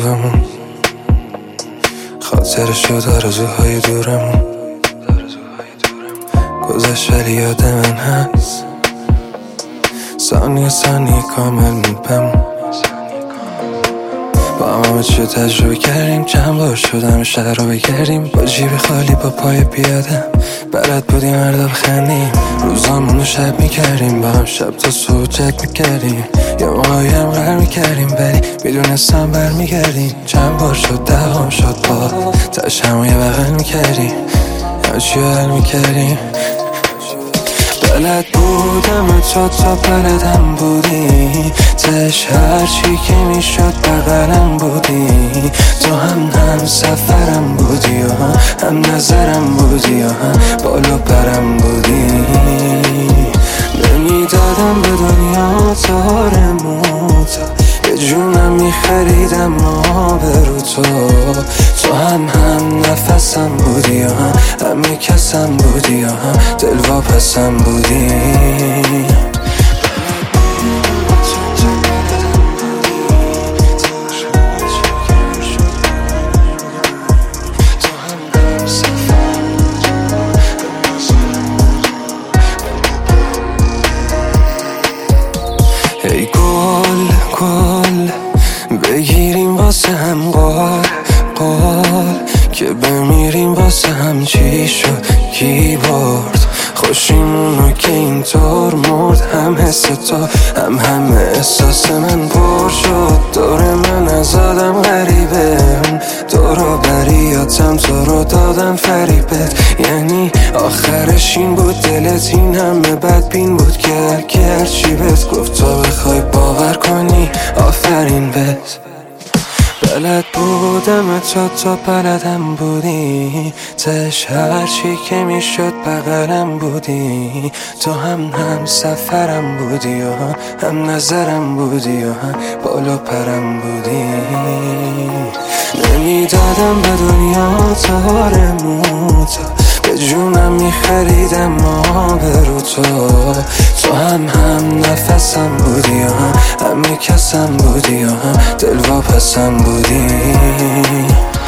خوبمون، خاطرشو آرزوهای دورمون گذشت ولی یاد من هست، ثانیه ثانیه کامل میپمون. با همه چیو تجربه کردیم، چند بار شدم شهر رو بگردیم، با جیب خالی با پای پیادم بلد بودیم هر دو بخندیم، روزامون رو شب میکردیم، با هم شب تا صبح چک میکردیم، یه موقعی هم غر میکردیم ولی میدونستم برمیگردیم. چند بار شد دهام شد با تش همو یه بغل میکردیم، همه چیو حل میکردیم. بلد بودم تا بلدم بودی، تش هرچی که میشد بغلم بودی، تو هم سفرم بودی و هم نظرم بودی و هم بالا پرم بودی. نمیدادم به دنیا تارموتا، به جونم میخریدم آبرو تو هم نفسم بودی و همه کسم بودی و هم دلواپسم بودی. ای گل بگیریم واسه هم قال که بمیریم واسه هم، چی شد کی برد خوشیمونو که اینطور مرد، هم حس تو هم احساس من پر شد. دور من از آدم غریبه، دورو بریاتم تو رو دادم فریبت، یعنی آخرش این بود دلت این همه بدبین بود که هرچی بهت گفت تو بخوای باور کنی آفرین بهت. بلد بودم تا بلدم بودی، تش هرچی که میشد بغلم بودی، تو هم سفرم بودی و هم نظرم بودی و هم بالا پرم بودی. نمیدادم به دنیا تارموتا، به جونم میخریدم آبرو تو هم نفسم بودی و همه کسم بودی و هم دلواپسم بودی.